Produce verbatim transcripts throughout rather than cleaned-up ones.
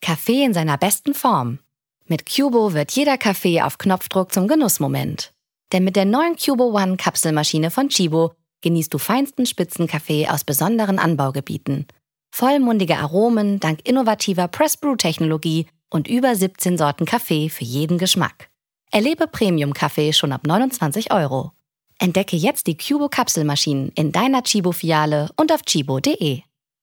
Kaffee in seiner besten Form. Mit Cubo wird jeder Kaffee auf Knopfdruck zum Genussmoment. Denn mit der neuen Cubo One Kapselmaschine von Chibo genießt du feinsten Spitzenkaffee aus besonderen Anbaugebieten. Vollmundige Aromen dank innovativer Press-Brew-Technologie und über siebzehn Sorten Kaffee für jeden Geschmack. Erlebe Premium-Kaffee schon ab neunundzwanzig Euro. Entdecke jetzt die Cubo Kapselmaschinen in deiner Chibo-Filiale und auf chibo punkt de.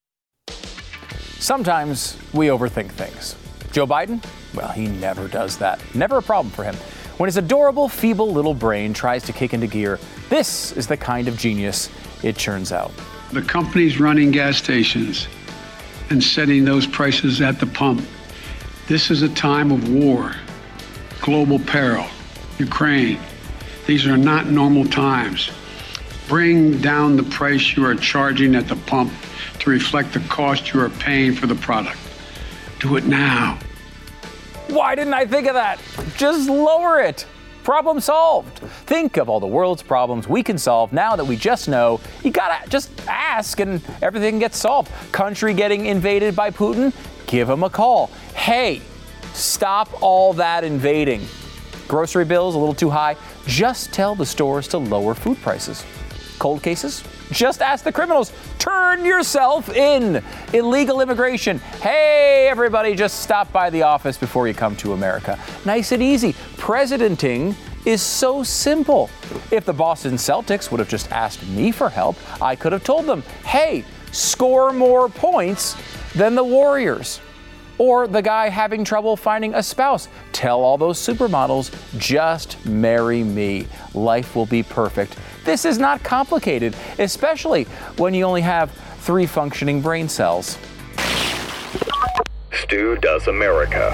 Sometimes we overthink things. Joe Biden? Well, he never does that. Never a problem for him. When his adorable, feeble little brain tries to kick into gear, this is the kind of genius it churns out. The companies running gas stations and setting those prices at the pump. This is a time of war, global peril, Ukraine. These are not normal times. Bring down the price you are charging at the pump to reflect the cost you are paying for the product. Do it now. Why didn't I think of that? Just lower it. Problem solved. Think of all the world's problems we can solve now that we just know. You gotta just ask and everything gets solved. Country getting invaded by Putin? Give him a call. Hey, stop all that invading. Grocery bills a little too high? Just tell the stores to lower food prices. Cold cases? Just ask the criminals. Turn yourself in. Illegal immigration. Hey, everybody, just stop by the office before you come to America. Nice and easy. Presidenting is so simple. If the Boston Celtics would have just asked me for help, I could have told them, hey, score more points than the Warriors. Or the guy having trouble finding a spouse. Tell all those supermodels, just marry me. Life will be perfect. This is not complicated, especially when you only have three functioning brain cells. Stu Does America.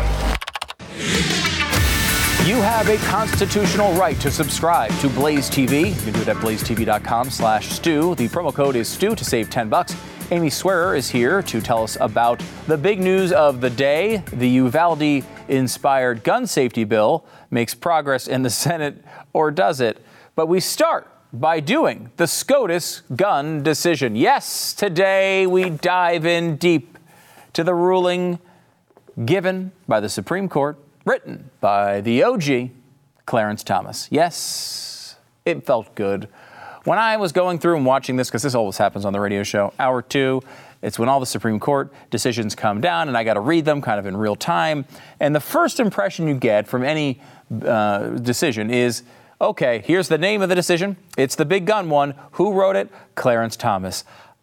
You have a constitutional right to subscribe to Blaze T V. You can do it at blaze t v dot com slash Stu. The promo code is Stu to save ten bucks. Amy Swearer is here to tell us about the big news of the day. The Uvalde-inspired gun safety bill makes progress in the Senate, or does it? But we start by doing the SCOTUS gun decision. Yes, today we dive in deep to the ruling given by the Supreme Court, written by the O G, Clarence Thomas. Yes, it felt good. When I was going through and watching this, because this always happens on the radio show, hour two, it's when all the Supreme Court decisions come down and I got to read them kind of in real time. And the first impression you get from any uh, decision is, okay, here's the name of the decision. It's the big gun one. Who wrote it? Clarence Thomas.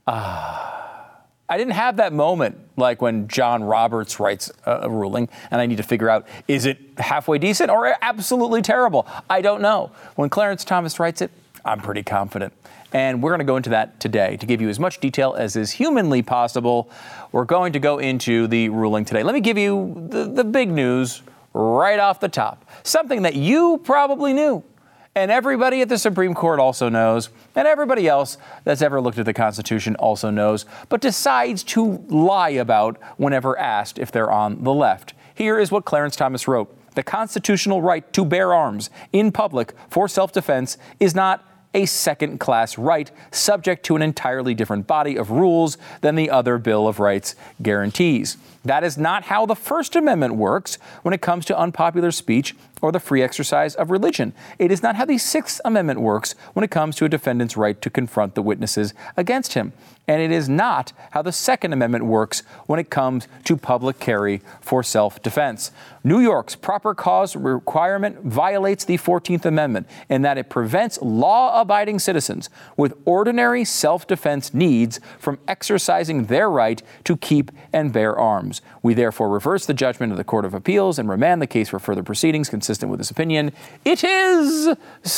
Ah. I didn't have that moment like when John Roberts writes a, a ruling and I need to figure out, is it halfway decent or absolutely terrible? I don't know. When Clarence Thomas writes it, I'm pretty confident. And we're going to go into that today to give you as much detail as is humanly possible. We're going to go into the ruling today. Let me give you the, the big news right off the top. Something that you probably knew. And everybody at the Supreme Court also knows. And everybody else that's ever looked at the Constitution also knows. But decides to lie about whenever asked if they're on the left. Here is what Clarence Thomas wrote. The constitutional right to bear arms in public for self-defense is not a second-class right subject to an entirely different body of rules than the other Bill of Rights guarantees. That is not how the First Amendment works when it comes to unpopular speech or the free exercise of religion. It is not how the Sixth Amendment works when it comes to a defendant's right to confront the witnesses against him. And it is not how the Second Amendment works when it comes to public carry for self-defense. New York's proper cause requirement violates the fourteenth Amendment in that it prevents law-abiding citizens with ordinary self-defense needs from exercising their right to keep and bear arms. We therefore reverse the judgment of the Court of Appeals and remand the case for further proceedings consistent with this opinion. It is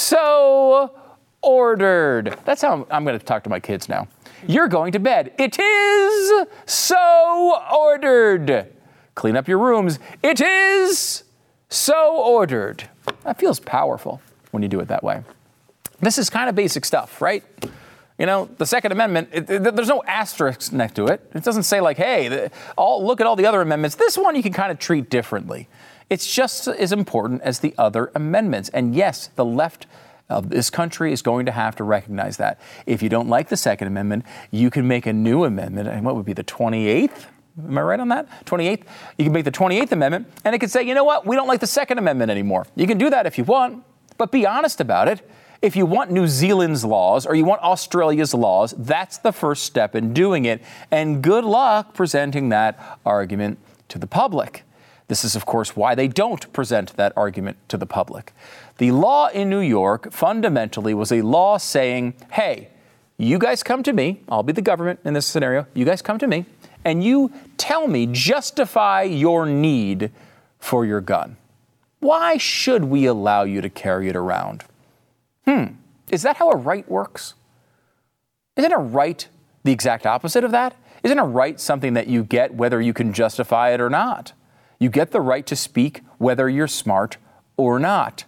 so ordered. That's how I'm going to talk to my kids now. You're going to bed. It is so ordered. Clean up your rooms. It is so ordered. That feels powerful when you do it that way. This is kind of basic stuff, right? You know, the Second Amendment, it, it, there's no asterisk next to it. It doesn't say like, hey, the, all, look at all the other amendments. This one you can kind of treat differently. It's just as important as the other amendments. And yes, the left of this country is going to have to recognize that. If you don't like the Second Amendment, you can make a new amendment. And what would be the twenty-eighth? Am I right on that? twenty-eighth. You can make the twenty-eighth Amendment, and it could say, you know what, we don't like the Second Amendment anymore. You can do that if you want, but be honest about it. If you want New Zealand's laws or you want Australia's laws, that's the first step in doing it. And good luck presenting that argument to the public. This is, of course, why they don't present that argument to the public. The law in New York fundamentally was a law saying, hey, you guys come to me. I'll be the government in this scenario. You guys come to me and you tell me, justify your need for your gun. Why should we allow you to carry it around? Hmm. Is that how a right works? Isn't a right the exact opposite of that? Isn't a right something that you get whether you can justify it or not? You get the right to speak whether you're smart or not.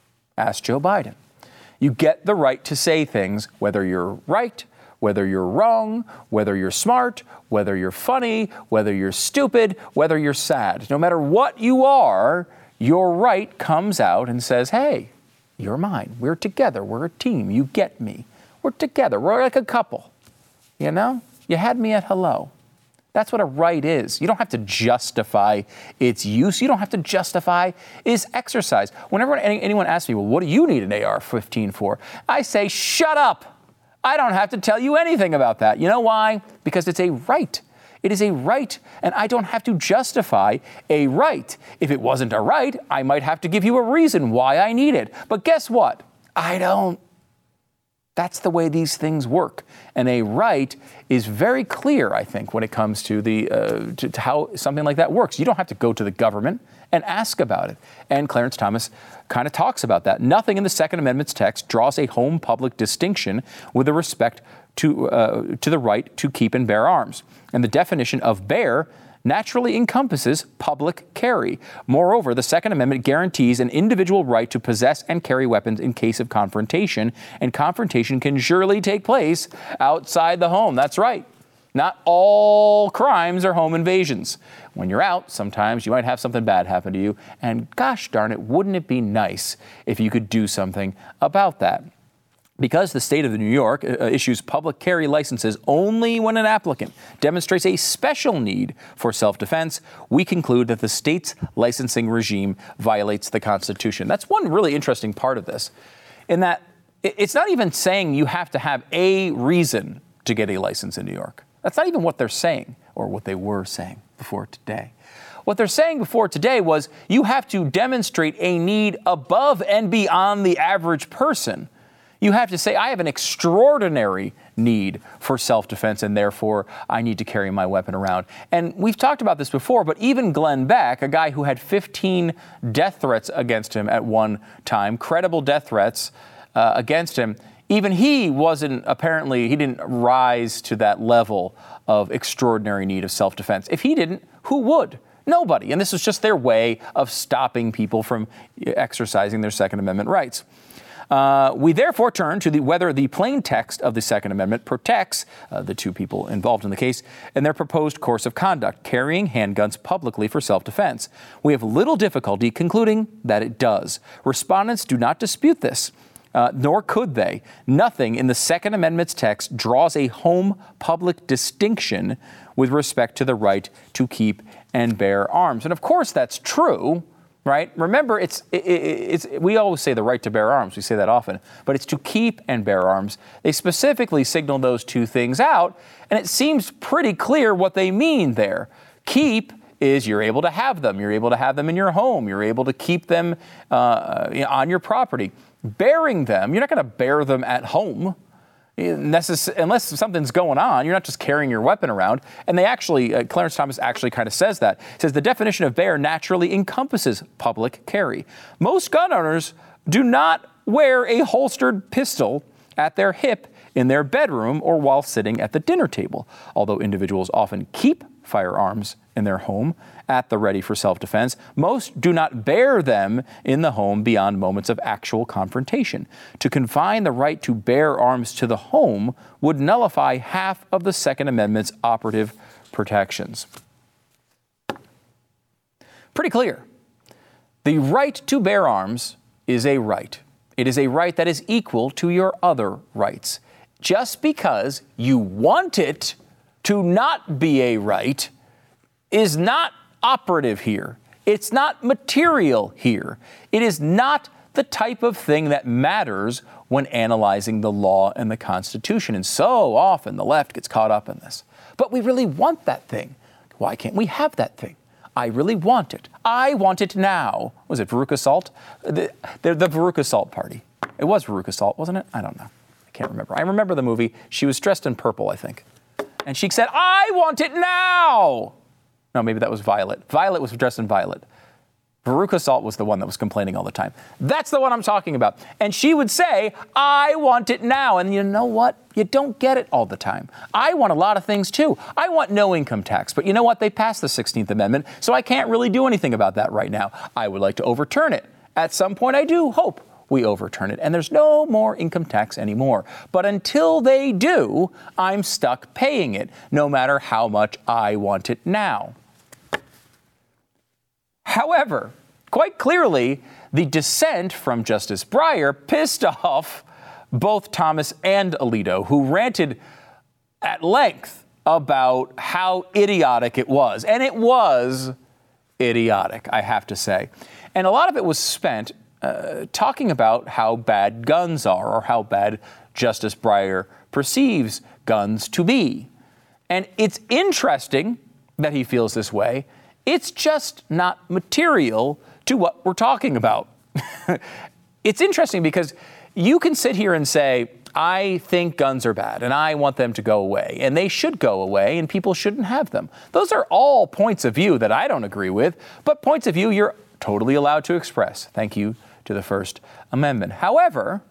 Ask Joe Biden. You get the right to say things whether you're right, whether you're wrong, whether you're smart, whether you're funny, whether you're stupid, whether you're sad. No matter what you are, your right comes out and says, hey, you're mine. We're together. We're a team. You get me. We're together. We're like a couple. You know? You had me at hello. That's what a right is. You don't have to justify its use. You don't have to justify its exercise. Whenever anyone asks me, well, what do you need an A R fifteen for? I say, shut up. I don't have to tell you anything about that. You know why? Because it's a right. It is a right, and I don't have to justify a right. If it wasn't a right, I might have to give you a reason why I need it. But guess what? I don't. That's the way these things work. And a right is very clear, I think, when it comes to the uh, to, to how something like that works. You don't have to go to the government and ask about it. And Clarence Thomas kind of talks about that. Nothing in the Second Amendment's text draws a home public distinction with respect to uh, to the right to keep and bear arms. And the definition of bear naturally encompasses public carry. Moreover, the Second Amendment guarantees an individual right to possess and carry weapons in case of confrontation, and confrontation can surely take place outside the home. That's right. Not all crimes are home invasions. When you're out, sometimes you might have something bad happen to you, and gosh darn it, wouldn't it be nice if you could do something about that? Because the state of New York uh, issues public carry licenses only when an applicant demonstrates a special need for self-defense, we conclude that the state's licensing regime violates the Constitution. That's one really interesting part of this, in that it's not even saying you have to have a reason to get a license in New York. That's not even what they're saying, or what they were saying before today. What they're saying before today was you have to demonstrate a need above and beyond the average person. You have to say, I have an extraordinary need for self-defense, and therefore I need to carry my weapon around. And we've talked about this before, but even Glenn Beck, a guy who had fifteen death threats against him at one time, credible death threats uh, against him, even he wasn't, apparently, he didn't rise to that level of extraordinary need of self-defense. If he didn't, who would? Nobody. And this was just their way of stopping people from exercising their Second Amendment rights. Uh, we therefore turn to the, whether the plain text of the Second Amendment protects uh, the two people involved in the case and their proposed course of conduct, carrying handguns publicly for self-defense. We have little difficulty concluding that it does. Respondents do not dispute this, uh, nor could they. Nothing in the Second Amendment's text draws a home public distinction with respect to the right to keep and bear arms. And of course that's true. Right? Remember, it's, it, it's, we always say the right to bear arms. We say that often. But it's to keep and bear arms. They specifically signal those two things out, and it seems pretty clear what they mean there. Keep is you're able to have them. You're able to have them in your home. You're able to keep them uh, on your property. Bearing them, you're not going to bear them at home. Necess- unless something's going on, you're not just carrying your weapon around. And they actually, uh, Clarence Thomas actually kind of says that. He says the definition of bear naturally encompasses public carry. Most gun owners do not wear a holstered pistol at their hip in their bedroom or while sitting at the dinner table, although individuals often keep firearms in their home at the ready for self-defense. Most do not bear them in the home beyond moments of actual confrontation. To confine the right to bear arms to the home would nullify half of the Second Amendment's operative protections. Pretty clear. The right to bear arms is a right. It is a right that is equal to your other rights. Just because you want it to not be a right is not operative here. It's not material here. It is not the type of thing that matters when analyzing the law and the Constitution. And so often the left gets caught up in this. But we really want that thing. Why can't we have that thing? I really want it. I want it now. Was it Veruca Salt? The, the, the Veruca Salt party. It was Veruca Salt, wasn't it? I don't know. I can't remember. I remember the movie. She was dressed in purple, I think. And she said, I want it now. No, maybe that was Violet. Violet was dressed in violet. Veruca Salt was the one that was complaining all the time. That's the one I'm talking about. And she would say, I want it now. And you know what? You don't get it all the time. I want a lot of things too. I want no income tax. But you know what? They passed the sixteenth Amendment, so I can't really do anything about that right now. I would like to overturn it. At some point, I do hope we overturn it. And there's no more income tax anymore. But until they do, I'm stuck paying it, no matter how much I want it now. However, quite clearly, the dissent from Justice Breyer pissed off both Thomas and Alito, who ranted at length about how idiotic it was. And it was idiotic, I have to say. And a lot of it was spent uh, talking about how bad guns are, or how bad Justice Breyer perceives guns to be. And it's interesting that he feels this way. It's just not material to what we're talking about. It's interesting because you can sit here and say, I think guns are bad and I want them to go away and they should go away and people shouldn't have them. Those are all points of view that I don't agree with, but points of view you're totally allowed to express. Thank you to the First Amendment. However,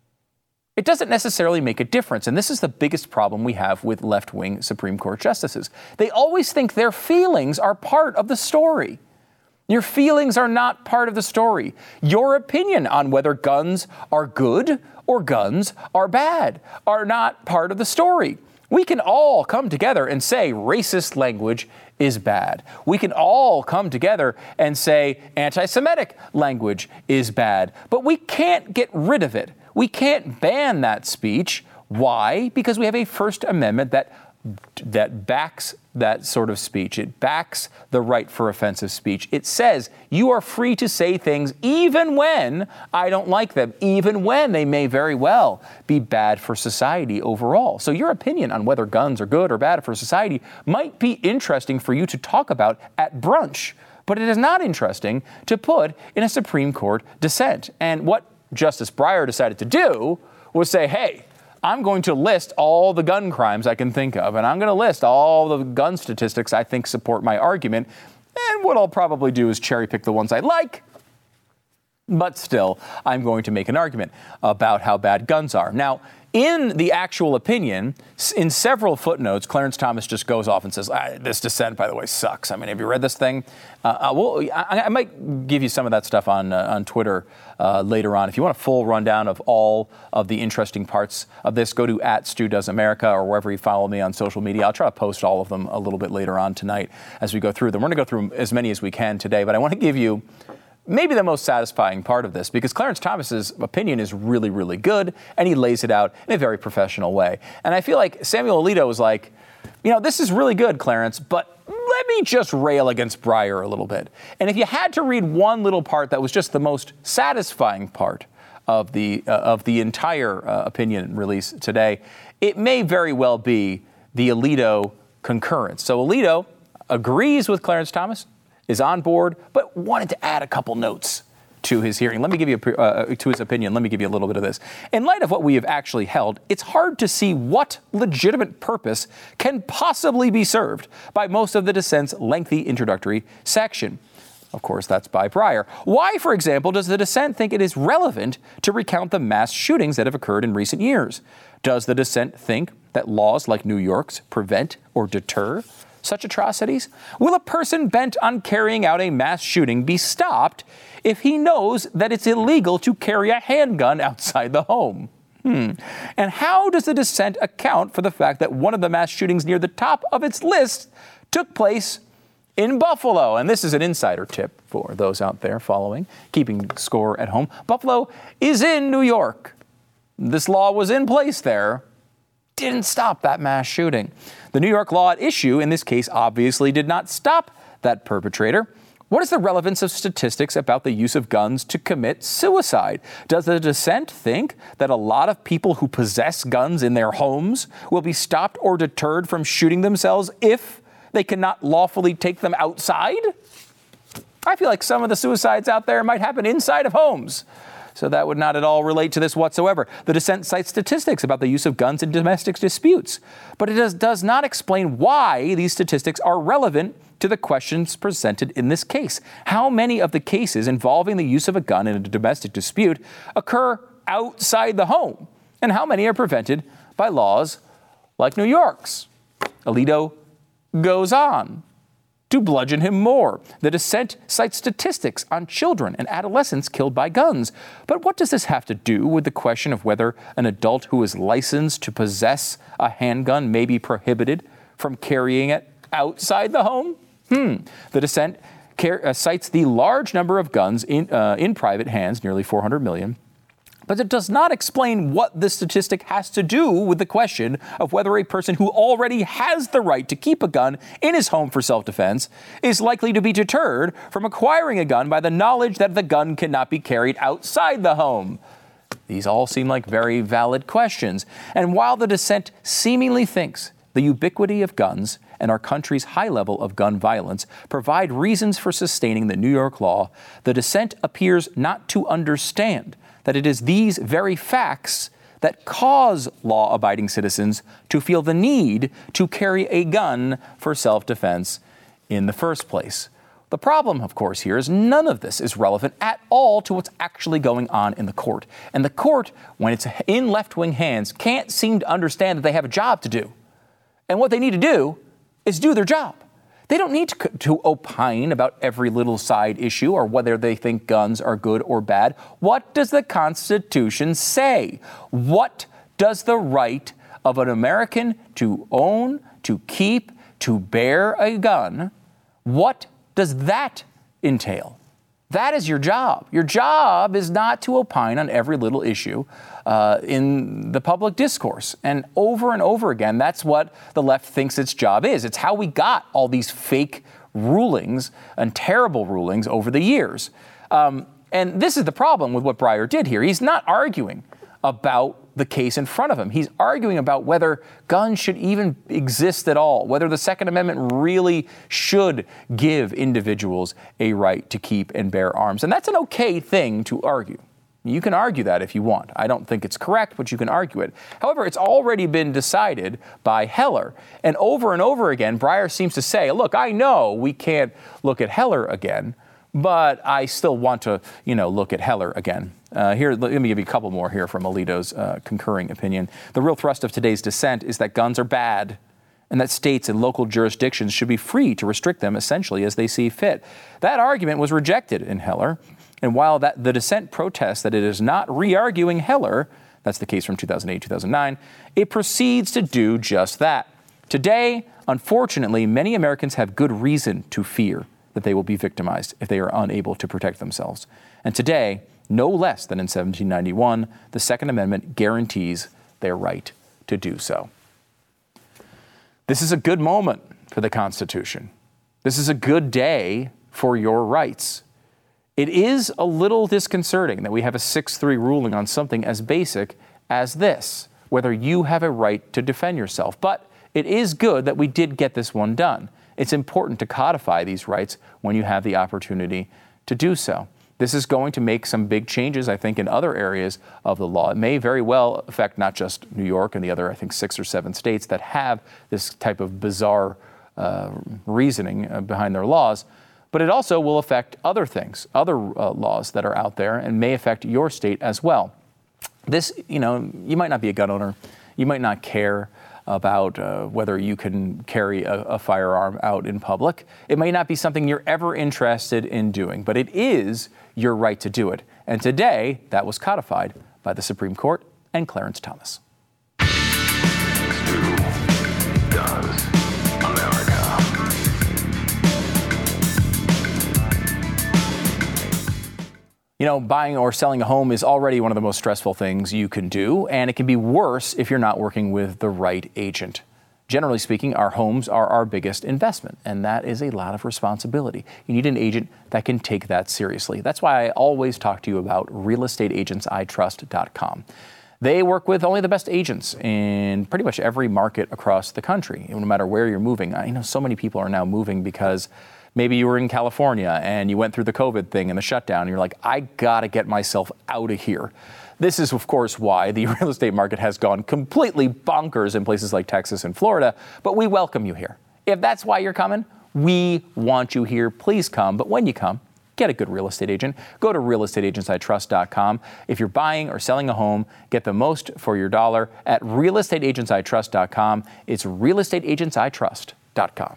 it doesn't necessarily make a difference. And this is the biggest problem we have with left-wing Supreme Court justices. They always think their feelings are part of the story. Your feelings are not part of the story. Your opinion on whether guns are good or guns are bad are not part of the story. We can all come together and say racist language is bad. We can all come together and say anti-Semitic language is bad. But we can't get rid of it. We can't ban that speech. Why? Because we have a First Amendment that that backs that sort of speech. It backs the right for offensive speech. It says you are free to say things even when I don't like them, even when they may very well be bad for society overall. So your opinion on whether guns are good or bad for society might be interesting for you to talk about at brunch, but it is not interesting to put in a Supreme Court dissent. And what Justice Breyer decided to do was say, hey, I'm going to list all the gun crimes I can think of, and I'm going to list all the gun statistics I think support my argument. And what I'll probably do is cherry pick the ones I like. But still, I'm going to make an argument about how bad guns are. Now, in the actual opinion, in several footnotes, Clarence Thomas just goes off and says, ah, this dissent, by the way, sucks. I mean, have you read this thing? Uh, uh, well, I, I might give you some of that stuff on uh, on Twitter uh, later on. If you want a full rundown of all of the interesting parts of this, go to at Stu Does America or wherever you follow me on social media. I'll try to post all of them a little bit later on tonight as we go through them. We're going to go through as many as we can today, but I want to give you maybe the most satisfying part of this, because Clarence Thomas's opinion is really, really good, and he lays it out in a very professional way. And I feel like Samuel Alito was like, you know, this is really good, Clarence, but let me just rail against Breyer a little bit. And if you had to read one little part that was just the most satisfying part of the uh, of the entire uh, opinion release today, it may very well be the Alito concurrence. So Alito agrees with Clarence Thomas, is on board, but wanted to add a couple notes to his hearing. Let me give you, a, uh, to his opinion, let me give you a little bit of this. In light of what we have actually held, it's hard to see what legitimate purpose can possibly be served by most of the dissent's lengthy introductory section. Of course, that's by Breyer. Why, for example, does the dissent think it is relevant to recount the mass shootings that have occurred in recent years? Does the dissent think that laws like New York's prevent or deter such atrocities? Will a person bent on carrying out a mass shooting be stopped if he knows that it's illegal to carry a handgun outside the home? Hmm. And how does the dissent account for the fact that one of the mass shootings near the top of its list took place in Buffalo? And this is an insider tip for those out there following, keeping score at home. Buffalo is in New York. This law was in place there didn't stop that mass shooting. The New York law at issue in this case obviously did not stop that perpetrator. What is the relevance of statistics about the use of guns to commit suicide? Does the dissent think that a lot of people who possess guns in their homes will be stopped or deterred from shooting themselves if they cannot lawfully take them outside? I feel like some of the suicides out there might happen inside of homes. So that would not at all relate to this whatsoever. The dissent cites statistics about the use of guns in domestic disputes, but it does, does not explain why these statistics are relevant to the questions presented in this case. How many of the cases involving the use of a gun in a domestic dispute occur outside the home? And how many are prevented by laws like New York's? Alito goes on to bludgeon him more. The dissent cites statistics on children and adolescents killed by guns. But what does this have to do with the question of whether an adult who is licensed to possess a handgun may be prohibited from carrying it outside the home? Hmm. The dissent car- uh, cites the large number of guns in, uh, in private hands, nearly four hundred million. But it does not explain what this statistic has to do with the question of whether a person who already has the right to keep a gun in his home for self-defense is likely to be deterred from acquiring a gun by the knowledge that the gun cannot be carried outside the home. These all seem like very valid questions. And while the dissent seemingly thinks the ubiquity of guns and our country's high level of gun violence provide reasons for sustaining the New York law, the dissent appears not to understand that it is these very facts that cause law-abiding citizens to feel the need to carry a gun for self-defense in the first place. The problem, of course, here is none of this is relevant at all to what's actually going on in the court. And the court, when it's in left-wing hands, can't seem to understand that they have a job to do. And what they need to do is do their job. They don't need to, to opine about every little side issue or whether they think guns are good or bad. What does the Constitution say? What does the right of an American to own, to keep, to bear a gun, what does that entail? That is your job. Your job is not to opine on every little issue uh, in the public discourse. And over and over again, that's what the left thinks its job is. It's how we got all these fake rulings and terrible rulings over the years. Um, and this is the problem with what Breyer did here. He's not arguing about the case in front of him. He's arguing about whether guns should even exist at all, whether the Second Amendment really should give individuals a right to keep and bear arms. And that's an okay thing to argue. You can argue that if you want. I don't think it's correct, but you can argue it. However, it's already been decided by Heller. And over and over again, Breyer seems to say, look, I know we can't look at Heller again, but I still want to, you know, look at Heller again. Uh, here, let me give you a couple more here from Alito's uh, concurring opinion. The real thrust of today's dissent is that guns are bad and that states and local jurisdictions should be free to restrict them essentially as they see fit. That argument was rejected in Heller. And while that the dissent protests that it is not re-arguing Heller, that's the case from two thousand eight, two thousand nine, it proceeds to do just that. Today, unfortunately, many Americans have good reason to fear that they will be victimized if they are unable to protect themselves. And today, no less than in seventeen ninety-one, the Second Amendment guarantees their right to do so. This is a good moment for the Constitution. This is a good day for your rights. It is a little disconcerting that we have a six three ruling on something as basic as this, whether you have a right to defend yourself. But it is good that we did get this one done. It's important to codify these rights when you have the opportunity to do so. This is going to make some big changes, I think, in other areas of the law. It may very well affect not just New York and the other, I think, six or seven states that have this type of bizarre uh, reasoning uh, behind their laws. But it also will affect other things, other uh, laws that are out there and may affect your state as well. This, you know, you might not be a gun owner. You might not care about uh, whether you can carry a, a firearm out in public. It may not be something you're ever interested in doing, but it is your right to do it. And today, that was codified by the Supreme Court and Clarence Thomas. Stu does America. You know, buying or selling a home is already one of the most stressful things you can do, and it can be worse if you're not working with the right agent. Generally speaking, our homes are our biggest investment, and that is a lot of responsibility. You need an agent that can take that seriously. That's why I always talk to you about real estate agents I trust dot com. They work with only the best agents in pretty much every market across the country, no matter where you're moving. I know so many people are now moving because maybe you were in California and you went through the COVID thing and the shutdown, and you're like, I gotta get myself out of here. This is, of course, why the real estate market has gone completely bonkers in places like Texas and Florida, but we welcome you here. If that's why you're coming, we want you here. Please come, but when you come, get a good real estate agent. Go to real estate agents I trust dot com. If you're buying or selling a home, get the most for your dollar at real estate agents I trust dot com. It's real estate agents I trust dot com.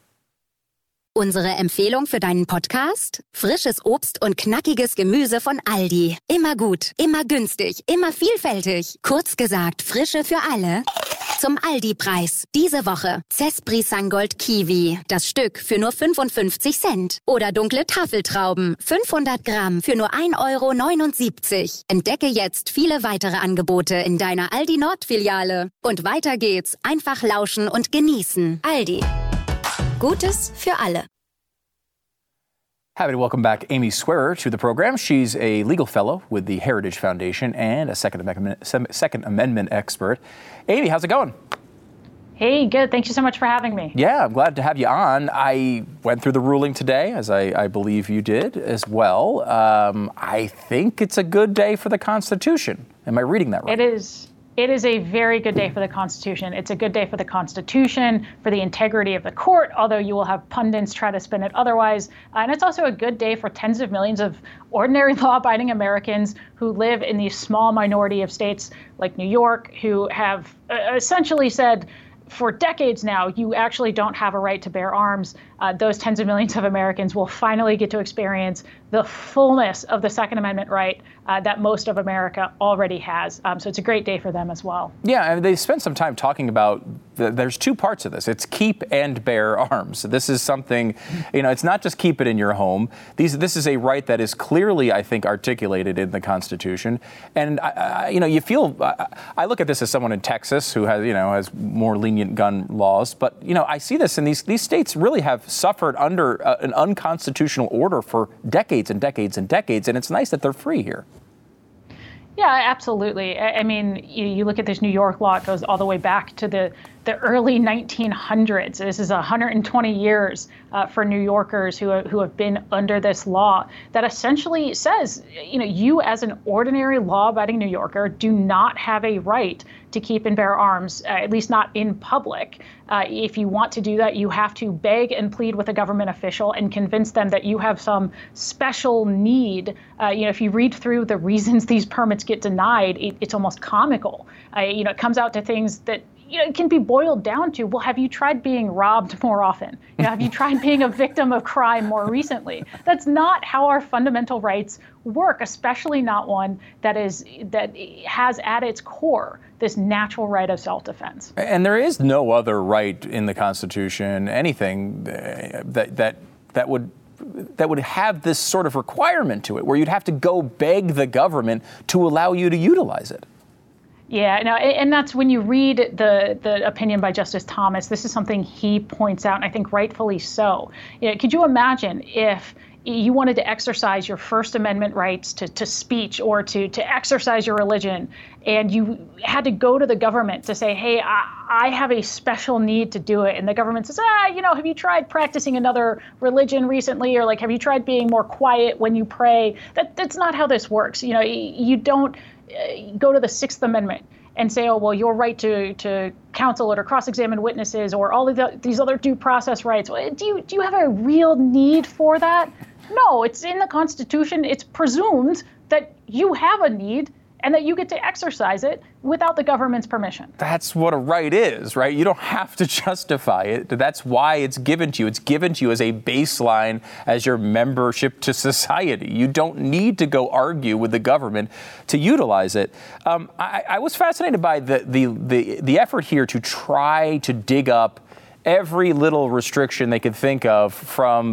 Unsere Empfehlung für deinen Podcast? Frisches Obst und knackiges Gemüse von Aldi. Immer gut, immer günstig, immer vielfältig. Kurz gesagt, Frische für alle. Zum Aldi-Preis. Diese Woche Zespri Sangold Kiwi. Das Stück für nur fünfundfünfzig Cent. Oder dunkle Tafeltrauben. fünfhundert Gramm für nur ein Euro neunundsiebzig. Entdecke jetzt viele weitere Angebote in deiner Aldi Nord-Filiale. Und weiter geht's. Einfach lauschen und genießen. Aldi. Gutes für alle. Happy to welcome back Amy Swearer to the program. She's a legal fellow with the Heritage Foundation and a Second Amendment, Second Amendment expert. Amy, how's it going? Hey, good. Thank you so much for having me. Yeah, I'm glad to have you on. I went through the ruling today, as I, I believe you did as well. Um, I think it's a good day for the Constitution. Am I reading that right? It is. It is a very good day for the Constitution. It's a good day for the Constitution, for the integrity of the court, although you will have pundits try to spin it otherwise. Uh, and it's also a good day for tens of millions of ordinary law-abiding Americans who live in the small minority of states like New York, who have uh, essentially said, for decades now, you actually don't have a right to bear arms. Uh, those tens of millions of Americans will finally get to experience the fullness of the Second Amendment right uh, that most of America already has. Um, so it's a great day for them as well. Yeah, and they spent some time talking about the, there's two parts of this. It's keep and bear arms. This is something, you know, it's not just keep it in your home. These, this is a right that is clearly, I think, articulated in the Constitution. And, I, I, you know, you feel, I, I look at this as someone in Texas who has, you know, has more lenient gun laws. But, you know, I see this, and these, these states really have suffered under uh, an unconstitutional order for decades and decades and decades, and it's nice that they're free here. Yeah, absolutely. I mean, you, you look at this New York law, it goes all the way back to the, the early nineteen hundreds. This is one hundred twenty years uh, for New Yorkers who, who have been under this law that essentially says, you know, you as an ordinary law-abiding New Yorker do not have a right to keep and bear arms, uh, at least not in public. Uh, if you want to do that, you have to beg and plead with a government official and convince them that you have some special need. Uh, you know, if you read through the reasons these permits get denied, it, it's almost comical. Uh, you know, it comes out to things that, you know, it can be boiled down to, well, have you tried being robbed more often? You know, have you tried being a victim of crime more recently? That's not how our fundamental rights work, especially not one that is that has at its core this natural right of self-defense. And there is no other right in the Constitution, anything that that that would that would have this sort of requirement to it, where you'd have to go beg the government to allow you to utilize it. Yeah, no, and that's when you read the, the opinion by Justice Thomas, this is something he points out, and I think rightfully so. You know, could you imagine if you wanted to exercise your First Amendment rights to, to speech or to, to exercise your religion, and you had to go to the government to say, hey, I, I have a special need to do it. And the government says, ah, you know, have you tried practicing another religion recently? Or like, have you tried being more quiet when you pray? That That's not how this works. You know, you don't uh, go to the Sixth Amendment and say, oh, well, your right to, to counsel or cross-examine witnesses or all of the, these other due process rights. Do you, do you have a real need for that? No, it's in the Constitution. It's presumed that you have a need and that you get to exercise it without the government's permission. That's what a right is, right? You don't have to justify it. That's why it's given to you. It's given to you as a baseline, as your membership to society. You don't need to go argue with the government to utilize it. Um, I, I was fascinated by the, the, the, the effort here to try to dig up every little restriction they could think of from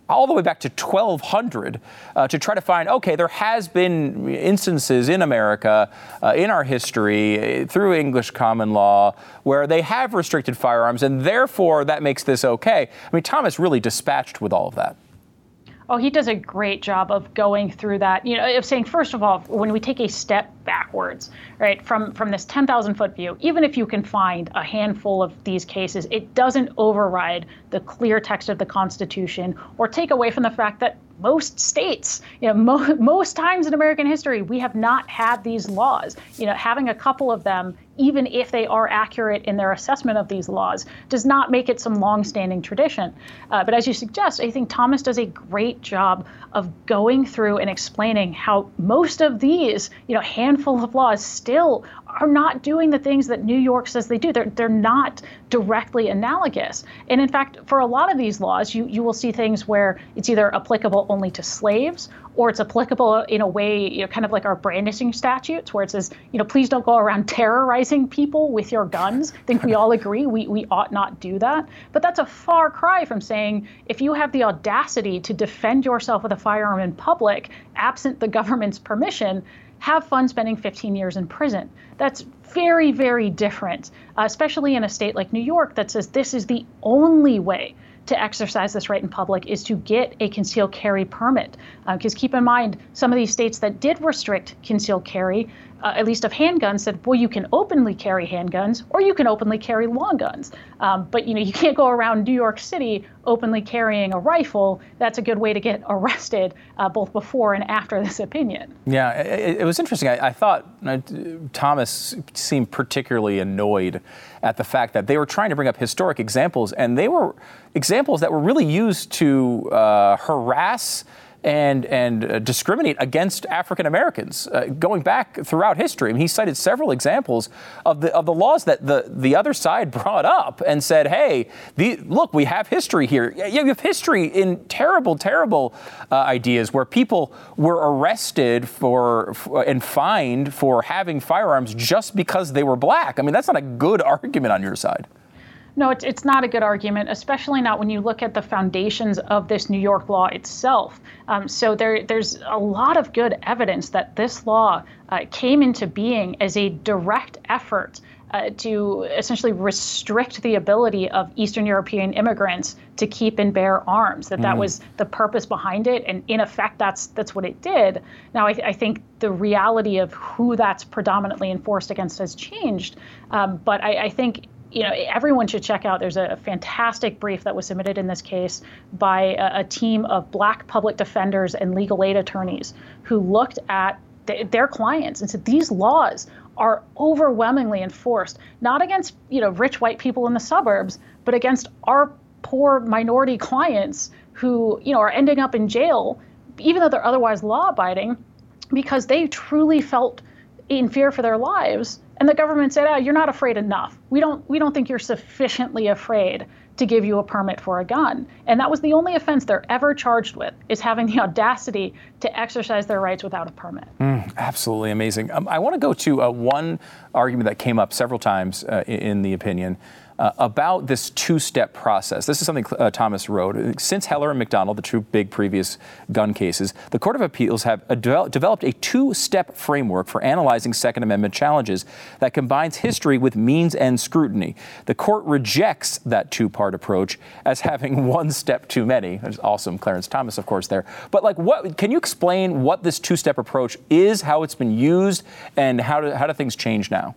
all the way back to twelve hundred uh, to try to find, okay, there has been instances in America, uh, in our history, uh, through English common law, where they have restricted firearms, and therefore that makes this okay. I mean, Thomas really dispatched with all of that. Oh, he does a great job of going through that, you know, of saying, first of all, when we take a step backwards, right, from, from this ten thousand foot view, even if you can find a handful of these cases, it doesn't override the clear text of the Constitution or take away from the fact that most states, you know, mo- most times in American history, we have not had these laws. You know, having a couple of them, even if they are accurate in their assessment of these laws, does not make it some longstanding tradition. Uh, but as you suggest, I think Thomas does a great job of going through and explaining how most of these, you know, handful of laws still are not doing the things that New York says they do. They're they're not directly analogous. And in fact, for a lot of these laws, you, you will see things where it's either applicable only to slaves, or it's applicable in a way, you know, kind of like our brandishing statutes, where it says, you know, please don't go around terrorizing people with your guns. I think we all agree we, we ought not do that. But that's a far cry from saying, if you have the audacity to defend yourself with a firearm in public, absent the government's permission, have fun spending fifteen years in prison. That's very, very different, uh, especially in a state like New York that says this is the only way to exercise this right in public is to get a concealed carry permit. Because uh, keep in mind, some of these states that did restrict concealed carry, uh, at least of handguns, said, well, you can openly carry handguns or you can openly carry long guns. Um, but, you know, you can't go around New York City openly carrying a rifle. That's a good way to get arrested uh, both before and after this opinion. Yeah, it, it was interesting. I, I thought uh, Thomas seemed particularly annoyed at the fact that they were trying to bring up historic examples, and they were examples that were really used to uh, harass and and uh, discriminate against African Americans, uh, going back throughout history. I mean, he cited several examples of the of the laws that the, the other side brought up and said, hey, the, look, we have history here. You have history in terrible, terrible uh, ideas where people were arrested for, for and fined for having firearms just because they were black. I mean, that's not a good argument on your side. No, it's, it's not a good argument, especially not when you look at the foundations of this New York law itself. Um, so there, there's a lot of good evidence that this law uh, came into being as a direct effort uh, to essentially restrict the ability of Eastern European immigrants to keep and bear arms, that mm. that was the purpose behind it. And in effect, that's that's what it did. Now, I, I think the reality of who that's predominantly enforced against has changed. Um, but I, I think you know, everyone should check out. There's a fantastic brief that was submitted in this case by a, a team of black public defenders and legal aid attorneys who looked at th- their clients and said these laws are overwhelmingly enforced, not against, you know, rich white people in the suburbs, but against our poor minority clients who, you know, are ending up in jail, even though they're otherwise law-abiding, because they truly felt in fear for their lives. And the government said, oh, you're not afraid enough. We don't we don't think you're sufficiently afraid to give you a permit for a gun. And that was the only offense they're ever charged with, is having the audacity to exercise their rights without a permit. Mm, absolutely amazing. Um, I want to go to uh, one argument that came up several times uh, in, in the opinion. Uh, about this two-step process. This is something uh, Thomas wrote. Since Heller and McDonald, the two big previous gun cases, the Court of Appeals have a de- developed a two-step framework for analyzing Second Amendment challenges that combines history with means and scrutiny. The court rejects that two-part approach as having one step too many. That's awesome, Clarence Thomas, of course, there. But like, what can you explain what this two-step approach is, how it's been used, and how do how do things change now?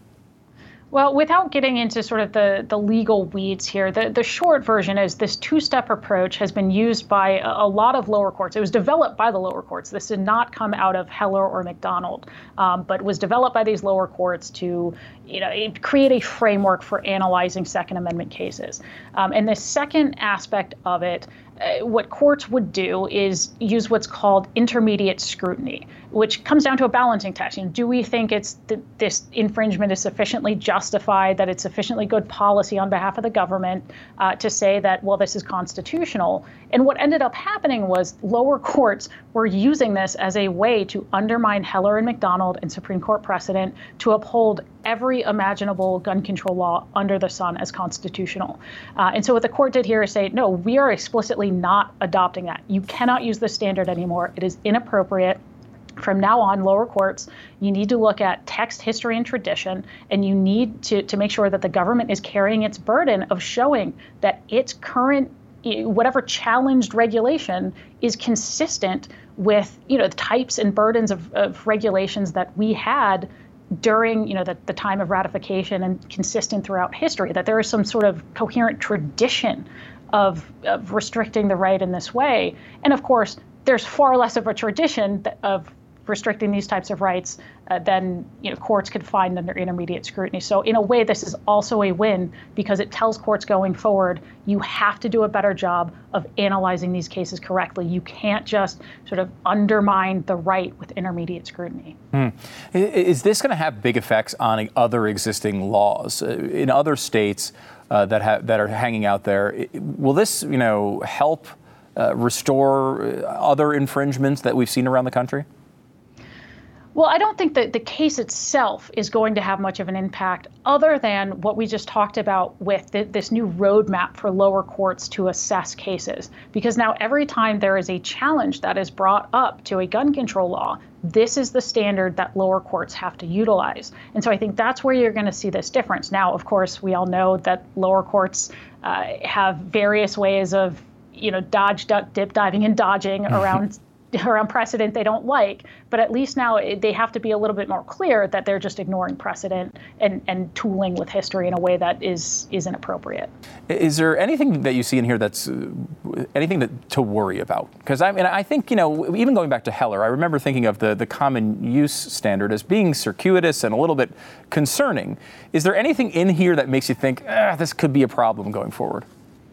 Well, without getting into sort of the, the legal weeds here, the, the short version is this two-step approach has been used by a, a lot of lower courts. It was developed by the lower courts. This did not come out of Heller or McDonald, um, but was developed by these lower courts to, you know, create a framework for analyzing Second Amendment cases. Um, and the second aspect of it, uh, what courts would do is use what's called intermediate scrutiny, which comes down to a balancing test. You know, do we think it's th- this infringement is sufficiently justified, that it's sufficiently good policy on behalf of the government uh, to say that, well, this is constitutional? And what ended up happening was lower courts were using this as a way to undermine Heller and McDonald and Supreme Court precedent to uphold every imaginable gun control law under the sun as constitutional. Uh, and so what the court did here is say, no, we are explicitly not adopting that. You cannot use this standard anymore. It is inappropriate. From now on, lower courts, you need to look at text, history, and tradition, and you need to, to make sure that the government is carrying its burden of showing that its current, whatever challenged regulation is consistent with, you know, the types and burdens of, of regulations that we had during, you know, the, the time of ratification and consistent throughout history, that there is some sort of coherent tradition of, of restricting the right in this way. And of course, there's far less of a tradition of restricting these types of rights uh, than, you know, courts could find under intermediate scrutiny. So in a way, this is also a win because it tells courts going forward, you have to do a better job of analyzing these cases correctly. You can't just sort of undermine the right with intermediate scrutiny. Hmm. Is this going to have big effects on other existing laws in other states uh, that have that are hanging out there? Will this, you know, help uh, restore other infringements that we've seen around the country? Well, I don't think that the case itself is going to have much of an impact other than what we just talked about with the, this new roadmap for lower courts to assess cases. Because now every time there is a challenge that is brought up to a gun control law, this is the standard that lower courts have to utilize. And so I think that's where you're going to see this difference. Now, of course, we all know that lower courts uh, have various ways of, you know, dodge, duck, dip, diving, and dodging around around precedent they don't like, but at least now they have to be a little bit more clear that they're just ignoring precedent and, and tooling with history in a way that is is inappropriate. Is there anything that you see in here that's uh, anything that to worry about? Because I mean, I think, you know, even going back to Heller, I remember thinking of the, the common use standard as being circuitous and a little bit concerning. Is there anything in here that makes you think, ah, this could be a problem going forward?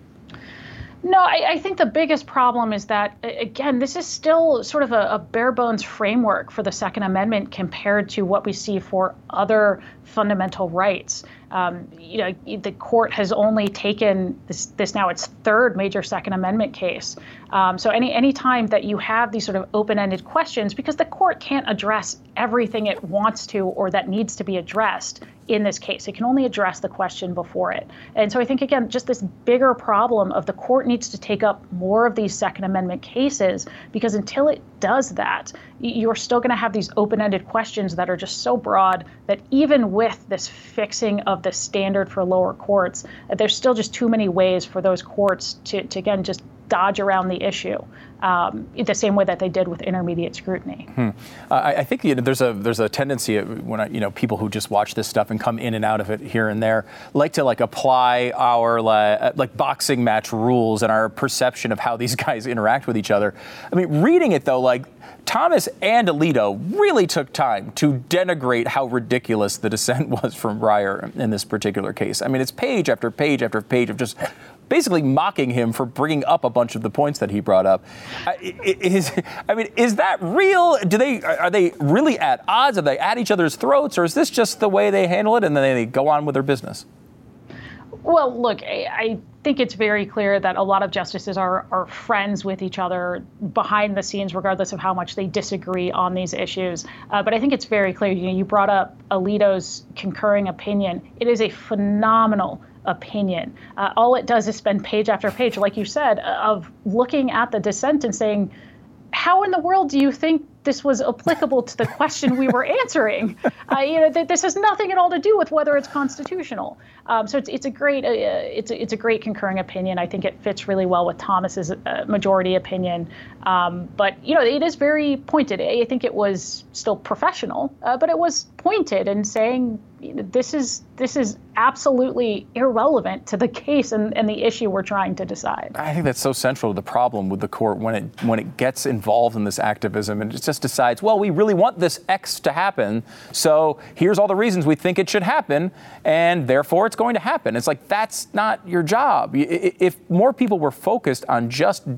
No, I, I think the biggest problem is that, again, this is still sort of a, a bare bones framework for the Second Amendment compared to what we see for other fundamental rights. Um, you know, the court has only taken this, this now its third major Second Amendment case. Um, so any any time that you have these sort of open-ended questions, because the court can't address everything it wants to or that needs to be addressed in this case, it can only address the question before it. And so I think, again, just this bigger problem of the court needs to take up more of these Second Amendment cases, because until it does that, you're still going to have these open-ended questions that are just so broad that even with this fixing of the standard for lower courts, there's still just too many ways for those courts to, to again, just dodge around the issue, um, the same way that they did with intermediate scrutiny. Hmm. Uh, I, I think you know, there's a there's a tendency when I, you know people who just watch this stuff and come in and out of it here and there like to like apply our like, like boxing match rules and our perception of how these guys interact with each other. I mean, reading it though, like Thomas and Alito really took time to denigrate how ridiculous the dissent was from Breyer in this particular case. I mean, it's page after page after page of just basically mocking him for bringing up a bunch of the points that he brought up. Uh, is, I mean, is that real? Do they are they really at odds? Are they at each other's throats, or is this just the way they handle it and then they go on with their business? Well, look, I think it's very clear that a lot of justices are, are friends with each other behind the scenes, regardless of how much they disagree on these issues. Uh, but I think it's very clear. You know, you brought up Alito's concurring opinion. It is a phenomenal opinion. Uh, all it does is spend page after page, like you said, of looking at the dissent and saying, how in the world do you think this was applicable to the question we were answering? Uh, you know, th- this has nothing at all to do with whether it's constitutional. Um, so it's it's a great uh, it's a, it's a great concurring opinion. I think it fits really well with Thomas's uh, majority opinion. Um, but you know, it is very pointed. I think it was still professional, uh, but it was pointed in saying, you know, this is this is absolutely irrelevant to the case and, and the issue we're trying to decide. I think that's so central to the problem with the court when it when it gets involved in this activism and it just decides, well, we really want this X to happen, so here's all the reasons we think it should happen, and therefore it's going to happen. It's like, that's not your job. If more people were focused on just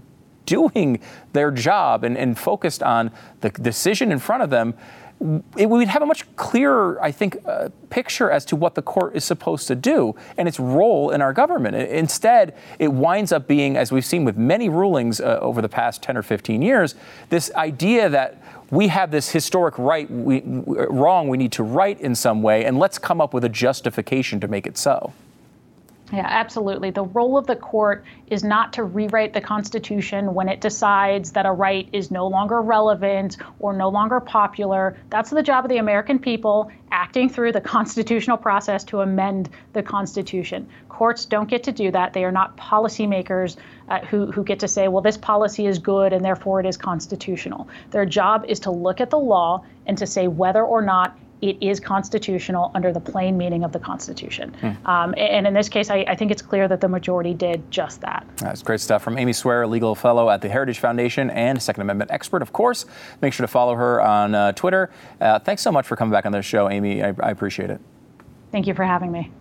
doing their job and, and focused on the decision in front of them, it, we'd have a much clearer, I think, uh, picture as to what the court is supposed to do and its role in our government. Instead, it winds up being, as we've seen with many rulings uh, over the past ten or fifteen years, this idea that we have this historic right, we, wrong we need to right in some way, and let's come up with a justification to make it so. Yeah, absolutely. The role of the court is not to rewrite the Constitution when it decides that a right is no longer relevant or no longer popular. That's the job of the American people acting through the constitutional process to amend the Constitution. Courts don't get to do that. They are not policymakers uh, who, who get to say, well, this policy is good and therefore it is constitutional. Their job is to look at the law and to say whether or not it is constitutional under the plain meaning of the Constitution. Hmm. Um, and in this case, I, I think it's clear that the majority did just that. That's great stuff from Amy Swearer, legal fellow at the Heritage Foundation and Second Amendment expert, of course. Make sure to follow her on uh, Twitter. Uh, thanks so much for coming back on the show, Amy. I, I appreciate it. Thank you for having me.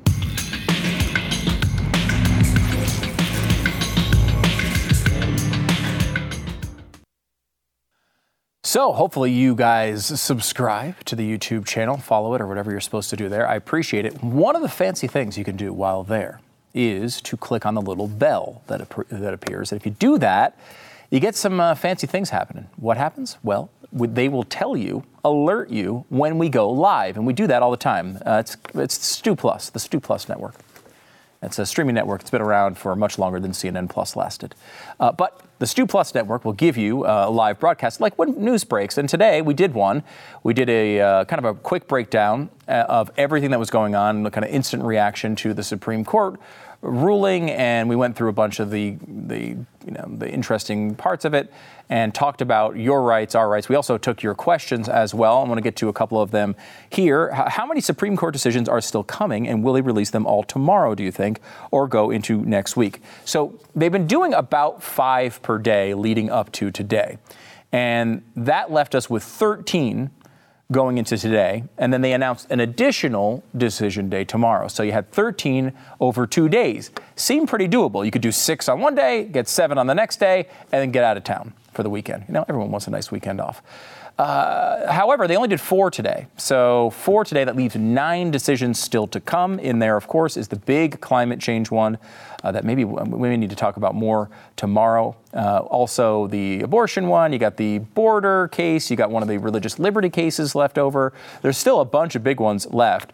So hopefully you guys subscribe to the YouTube channel, follow it, or whatever you're supposed to do there. I appreciate it. One of the fancy things you can do while there is to click on the little bell that, ap- that appears. And if you do that, you get some uh, fancy things happening. What happens? Well, they will tell you, alert you when we go live. And we do that all the time. Uh, it's, it's Stu Plus, the Stu Plus network. It's a streaming network. It's been around for much longer than C N N Plus lasted. Uh, but the Stu Plus network will give you uh, a live broadcast, like when news breaks. And today we did one. We did a uh, kind of a quick breakdown uh, of everything that was going on, the kind of instant reaction to the Supreme Court ruling, and we went through a bunch of the the you know the interesting parts of it and talked about your rights, our rights. We also took your questions as well. I want to get to a couple of them here. How many Supreme Court decisions are still coming, and will they release them all tomorrow, do you think, or go into next week? So they've been doing about five per day leading up to today, and that left us with thirteen going into today, and then they announced an additional decision day tomorrow. So you had thirteen over two days. Seemed pretty doable. You could do six on one day, get seven on the next day, and then get out of town for the weekend. You know, everyone wants a nice weekend off. Uh, however, they only did four today. So four today, that leaves nine decisions still to come. In there, of course, is the big climate change one uh, that maybe we may need to talk about more tomorrow. Uh, also, the abortion one. You got the border case. You got one of the religious liberty cases left over. There's still a bunch of big ones left.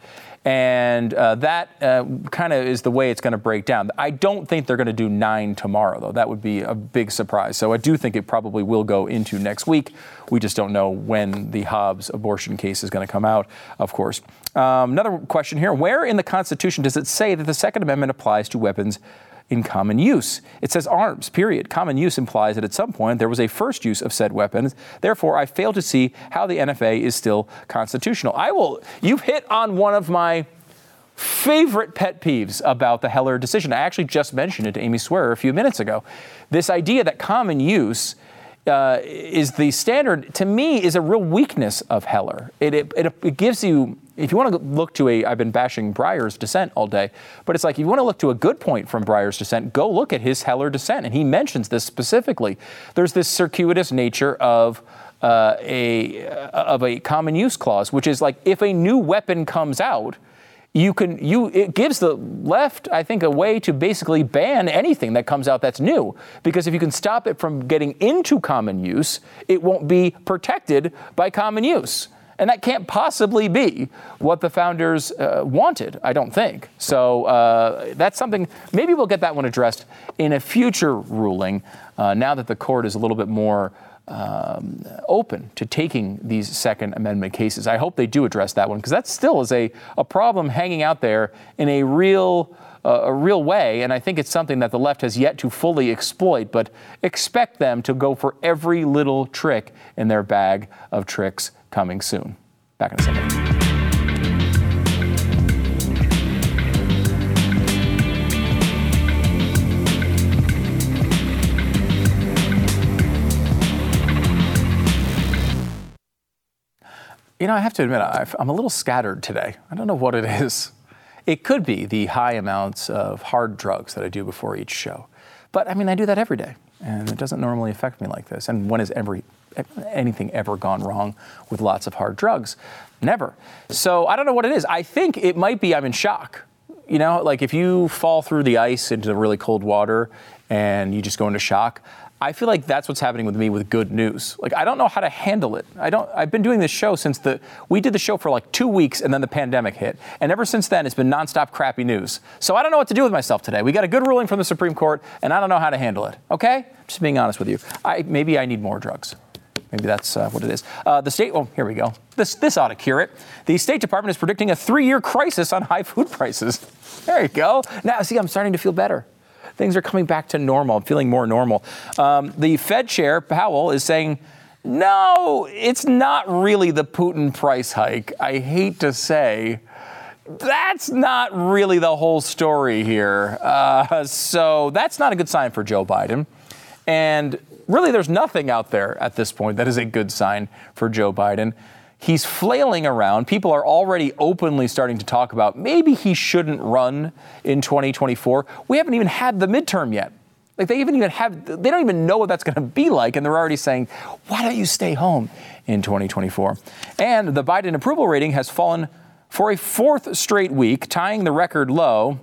And uh, that uh, kind of is the way it's going to break down. I don't think they're going to do nine tomorrow, though. That would be a big surprise. So I do think it probably will go into next week. We just don't know when the Hobbs abortion case is going to come out, of course. Um, another question here. Where in the Constitution does it say that the Second Amendment applies to weapons in common use? It says arms, period. Common use implies that at some point there was a first use of said weapons. Therefore, I fail to see how the N F A is still constitutional. I will, you've hit on one of my favorite pet peeves about the Heller decision. I actually just mentioned it to Amy Swearer a few minutes ago. This idea that common use uh, is the standard, to me, is a real weakness of Heller. It, it, it, it gives you, if you want to look to a, I've been bashing Breyer's dissent all day, but it's like, if you want to look to a good point from Breyer's dissent, go look at his Heller dissent. And he mentions this specifically. There's this circuitous nature of uh, a of a common use clause, which is like, if a new weapon comes out, you can, you, it gives the left, I think, a way to basically ban anything that comes out that's new. Because if you can stop it from getting into common use, it won't be protected by common use. And that can't possibly be what the founders uh, wanted, I don't think. So uh, that's something, maybe we'll get that one addressed in a future ruling, uh, now that the court is a little bit more um, open to taking these Second Amendment cases. I hope they do address that one, because that still is a, a problem hanging out there in a real uh, a real way, and I think it's something that the left has yet to fully exploit, but expect them to go for every little trick in their bag of tricks coming soon. Back in a second. You know, I have to admit, I'm a little scattered today. I don't know what it is. It could be the high amounts of hard drugs that I do before each show. But, I mean, I do that every day. And it doesn't normally affect me like this. And when has every, anything ever gone wrong with lots of hard drugs? Never. So I don't know what it is. I think it might be I'm in shock. You know, like if you fall through the ice into the really cold water and you just go into shock, I feel like that's what's happening with me with good news. Like, I don't know how to handle it. I don't, I've been doing this show since the, we did the show for like two weeks and then the pandemic hit. And ever since then, it's been nonstop crappy news. So I don't know what to do with myself today. We got a good ruling from the Supreme Court and I don't know how to handle it. Okay? Just being honest with you. I, maybe I need more drugs. Maybe that's uh, what it is. Uh, the state, oh, here we go. This, this ought to cure it. The State Department is predicting a three-year crisis on high food prices. There you go. Now, see, I'm starting to feel better. Things are coming back to normal. I'm feeling more normal. Um, the Fed chair, Powell, is saying, no, it's not really the Putin price hike. I hate to say, that's not really the whole story here. Uh, so that's not a good sign for Joe Biden. And really, there's nothing out there at this point that is a good sign for Joe Biden. He's flailing around. People are already openly starting to talk about maybe he shouldn't run in twenty twenty-four. We haven't even had the midterm yet. Like they even even have, they don't even know what that's going to be like. And they're already saying, why don't you stay home in twenty twenty-four? And the Biden approval rating has fallen for a fourth straight week, tying the record low.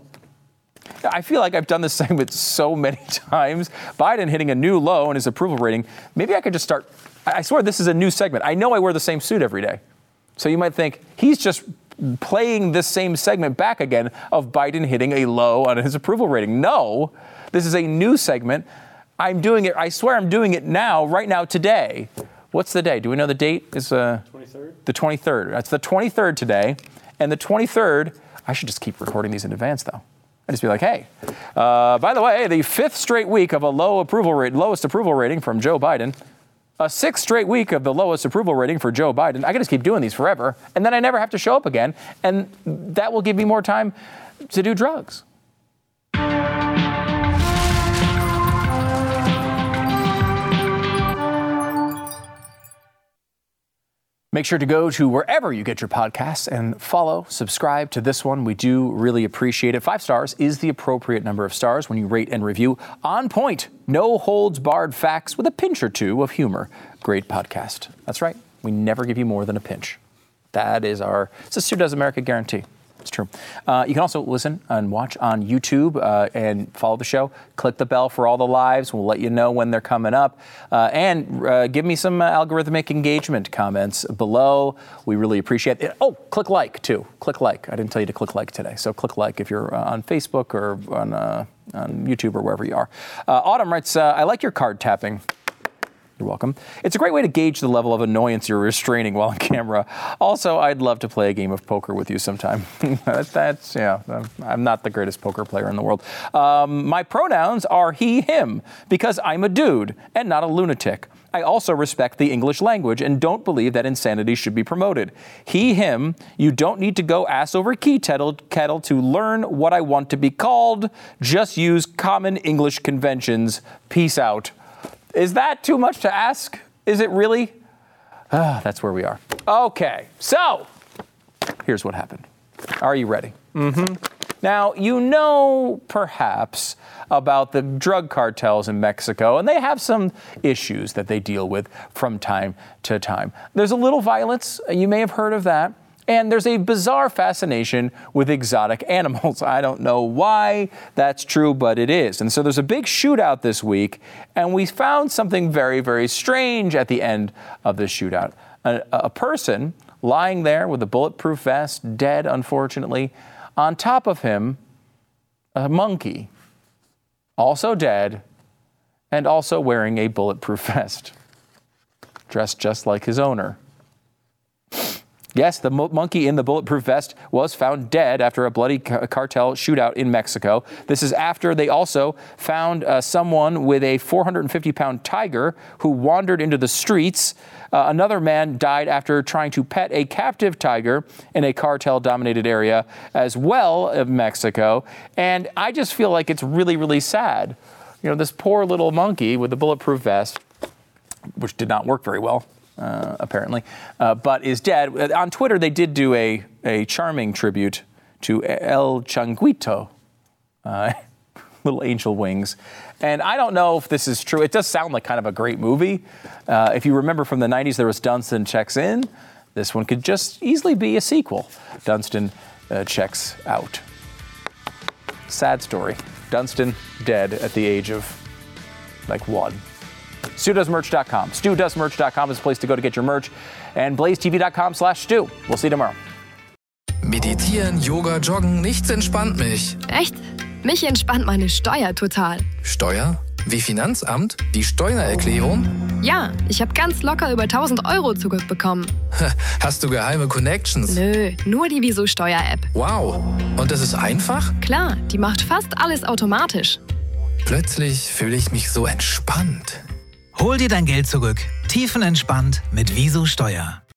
I feel like I've done this segment so many times. Biden hitting a new low in his approval rating. Maybe I could just start. I swear this is a new segment. I know I wear the same suit every day. So you might think he's just playing this same segment back again of Biden hitting a low on his approval rating. No, this is a new segment. I'm doing it. I swear I'm doing it now, right now, today. What's the day? Do we know the date? Is uh, twenty-third? The twenty-third. That's the twenty-third today. And the twenty-third, I should just keep recording these in advance, though. I'd just be like, hey, uh, by the way, the fifth straight week of a low approval rate, lowest approval rating from Joe Biden, a sixth straight week of the lowest approval rating for Joe Biden. I can just keep doing these forever, and then I never have to show up again, and that will give me more time to do drugs. Make sure to go to wherever you get your podcasts and follow, subscribe to this one. We do really appreciate it. Five stars is the appropriate number of stars when you rate and review. On point, no holds barred facts with a pinch or two of humor. Great podcast. That's right. We never give you more than a pinch. That is our, it's a Stu Does America guarantee. It's true. Uh, you can also listen and watch on YouTube uh, and follow the show. Click the bell for all the lives. We'll let you know when they're coming up. Uh, and uh, give me some uh, algorithmic engagement comments below. We really appreciate it. Oh, click like, too. Click like. I didn't tell you to click like today. So click like if you're uh, on Facebook or on, uh, on YouTube or wherever you are. Uh, Autumn writes, uh, I like your card tapping. You're welcome. It's a great way to gauge the level of annoyance you're restraining while on camera. Also, I'd love to play a game of poker with you sometime. That's, yeah, I'm not the greatest poker player in the world. Um, my pronouns are he, him, because I'm a dude and not a lunatic. I also respect the English language and don't believe that insanity should be promoted. He, him, you don't need to go ass over key kettle, kettle to learn what I want to be called. Just use common English conventions. Peace out. Is that too much to ask? Is it really? Ah, that's where we are. Okay, so here's what happened. Are you ready? Mm-hmm. Now, you know, perhaps, about the drug cartels in Mexico, and they have some issues that they deal with from time to time. There's a little violence. You may have heard of that. And there's a bizarre fascination with exotic animals. I don't know why that's true, but it is. And so there's a big shootout this week, and we found something very, very strange at the end of the shootout. A, a person lying there with a bulletproof vest, dead, unfortunately. On top of him, a monkey, also dead, and also wearing a bulletproof vest, dressed just like his owner. Yes, the mo- monkey in the bulletproof vest was found dead after a bloody ca- cartel shootout in Mexico. This is after they also found uh, someone with a four hundred fifty pound tiger who wandered into the streets. Uh, another man died after trying to pet a captive tiger in a cartel-dominated area as well of Mexico. And I just feel like it's really, really sad. You know, this poor little monkey with the bulletproof vest, which did not work very well. Uh, apparently, uh, but is dead. On Twitter, they did do a, a charming tribute to El Changuito. Uh, little angel wings. And I don't know if this is true. It does sound like kind of a great movie. Uh, if you remember from the nineties, there was Dunstan Checks In. This one could just easily be a sequel. Dunstan uh, Checks Out. Sad story. Dunstan dead at the age of, like, one. Stu Does Merch dot com. Stu Does Merch dot com is the place to go to get your merch. And Blaze T V dot com slash Stu. We'll see you tomorrow. Meditieren, Yoga, Joggen, nichts entspannt mich. Echt? Mich entspannt meine Steuer total. Steuer? Wie Finanzamt? Die Steuererklärung? Ja, ich habe ganz locker über tausend Euro zurückbekommen. Hast du geheime Connections? Nö, nur die Wieso Steuer-App. Wow. Und das ist einfach? Klar, die macht fast alles automatisch. Plötzlich fühle ich mich so entspannt. Hol dir dein Geld zurück. Tiefenentspannt mit Wieso Steuer.